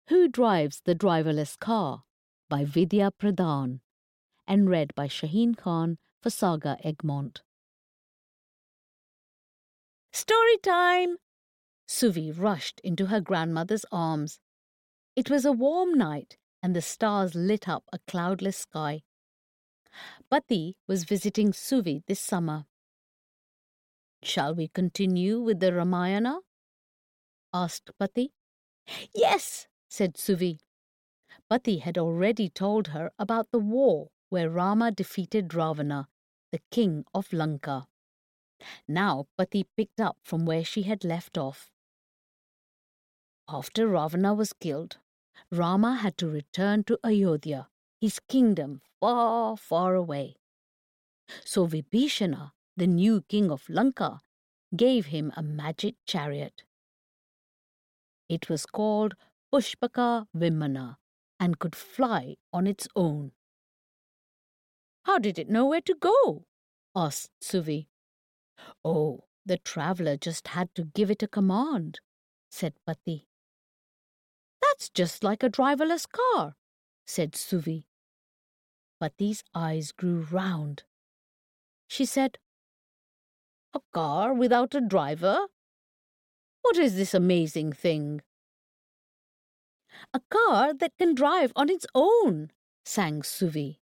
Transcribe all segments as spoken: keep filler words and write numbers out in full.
Who Drives the Driverless Car by Vidya Pradhan and read by Shaheen Khan for Saga Egmont. Story time! Suvi rushed into her grandmother's arms. It was a warm night and the stars lit up a cloudless sky. Pati was visiting Suvi this summer. Shall we continue with the Ramayana? Asked Pati. Yes, said Suvi. Pati had already told her about the war where Rama defeated Ravana, the king of Lanka. Now Pati picked up from where she had left off. After Ravana was killed, Rama had to return to Ayodhya, his kingdom far, far away. So Vibhishana, the new king of Lanka, gave him a magic chariot. It was called Pushpaka Vimana and could fly on its own. How did it know where to go? Asked Suvi. Oh, the traveller just had to give it a command, said Pati. That's just like a driverless car, said Suvi. Pati's eyes grew round. She said, A car without a driver? What is this amazing thing? A car that can drive on its own, sang Suvi.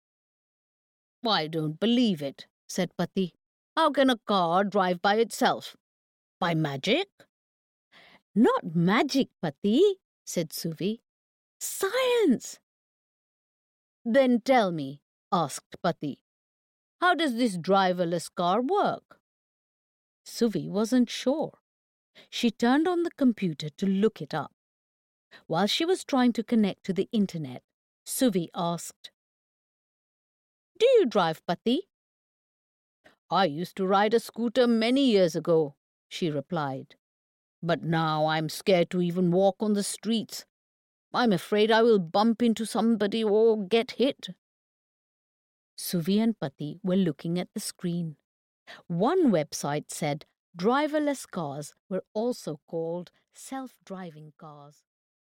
I don't believe it, said Pati. How can a car drive by itself? By magic? Not magic, Pati, said Suvi. Science! Then tell me, asked Pati, how does this driverless car work? Suvi wasn't sure. She turned on the computer to look it up. While she was trying to connect to the internet, Suvi asked, Do you drive, Pati? I used to ride a scooter many years ago, she replied. But now I'm scared to even walk on the streets. I'm afraid I will bump into somebody or get hit. Suvi and Pati were looking at the screen. One website said driverless cars were also called self-driving cars.